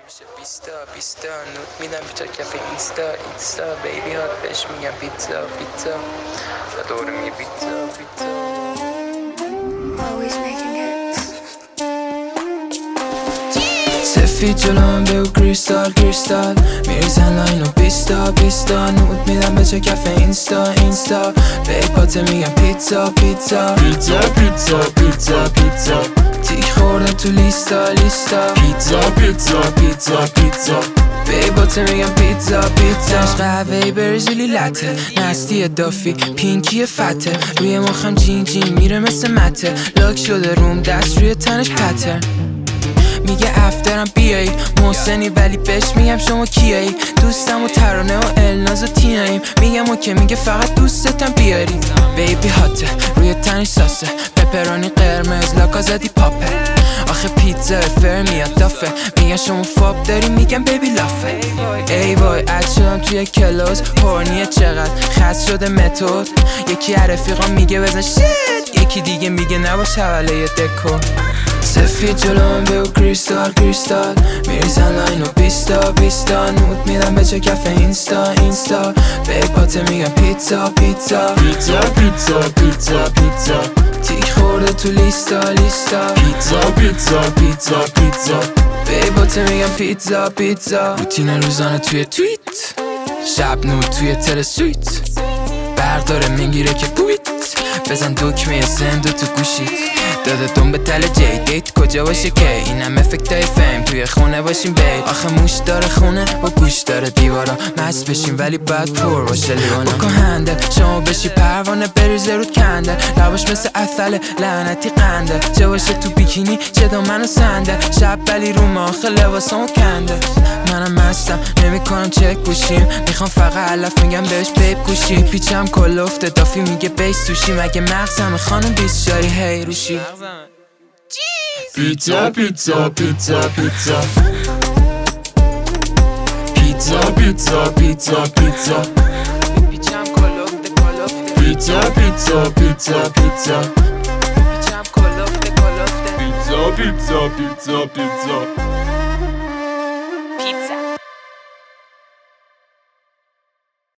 میشه بیستا نوت میدم بیچار کف اینستا بیبی هات بهش میگم پیتزا و دوره میگه پیتزا Always making it. سفید جلوم بگو کریستال میریزن لاینو بیستا نوت میدم به چه کف اینستا بیباته میگم پیتزا تیک خوردم تو لیستا پیتزا بیباته میگم پیتزا قهوه‌ای برزیلی لته نستی دافی پینکی فته روی مخم جین میره مثل مته لاک شده روم دست روی تنش پتر میگه افترم بیایی محسنی ولی بهش میگم شما کیایی دوستم و ترانه و الناز و تیناییم میگم اوکی میگه فقط دوستتم بیاری بیبی هاته روی تنش ساسه پپرانی قرمز لاکازدی پاپه آخه پیتزا فرمیاد دافه میگن شما فاب داری میگم بیبی لافه ای وای اد شدم توی کلاس هورنیه چقدر خست شده متد یکی رفیقام میگه بزن شیت یکی دیگه میگه نباش حواله دکو سفید جلوم بگو کریستال میریزن لاینو بیستا نوت میدم به چه کف اینستا بیباته میگم پیتزا تیک خورده تو لیستا پیتزا بیباته میگم پیتزا روتین روزانه توی تویت شب نوت توی تلسویت برداره میگیره که بویت بزن دکمه سندو تو گوشیت داده دون به تل دیت کجا باشه که اینم افکتای فیم توی خونه باشیم بیت آخه موش داره خونه و گوش داره دیوارا مست بشیم ولی بعد پر باشه لیوانا بکن هنده شما بشی پروانه بریزه رود کنده لباش مثل اصل لعنتی قنده چه باشه تو بیکینی چه دامن و سنده شب ولی رو ما آخه لباسامو کنده منم مستم نمیکنم چک بوشیم میخوام فقط علف میگم بهش بیب گوشی پیچم کل افته دافی میگه بیس توشی مگه مغزم خانم بیس شاری هی روشی پیتزا پیچم کل افته پیتزا پیچم کل افته پیتزا